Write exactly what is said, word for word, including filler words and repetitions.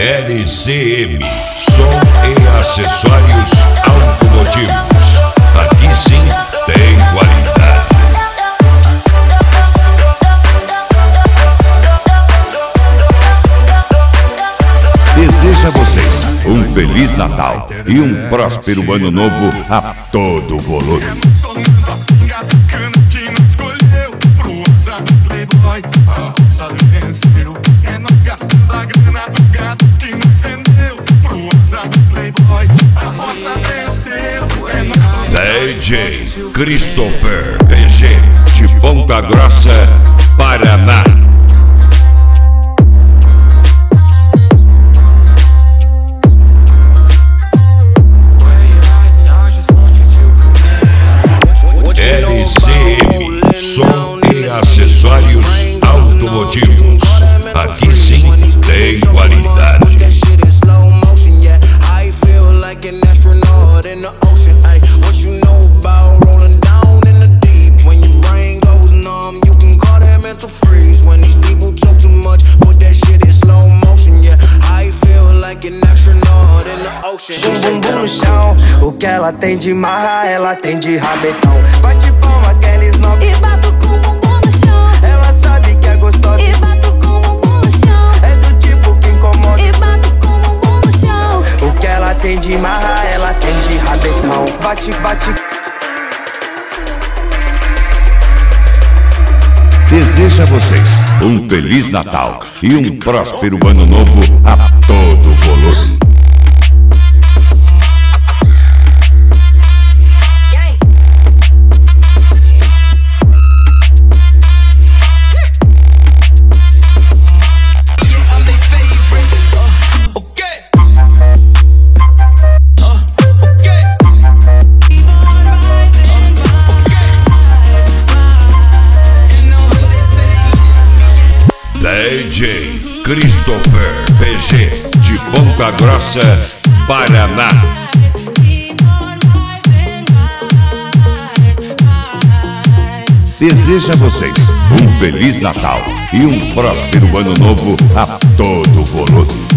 L C M, som e acessórios automotivos. Aqui sim tem qualidade. Desejo a vocês um Feliz Natal e um próspero Ano Novo a todo volume. D J Christopher P G de Ponta Grossa, Paraná. L C M, som e acessórios automotivos. Aqui sim tem qualidade. Bum bum bum no chão, o que ela tem de marra, ela tem de rabetão. Bate palma, aquela snob e bato com o bumbum no chão. Ela sabe que é gostosa e bato com o bumbum no chão. É do tipo que incomoda e bato com o bumbum no chão. O que ela tem de marra, ela tem de rabetão. Bate, bate. Desejo a vocês um Feliz Natal e um próspero Ano Novo a todo volume. D J Christopher P G de Ponta Grossa, Paraná. Desejo a vocês um Feliz Natal e um próspero Ano Novo a todo volume.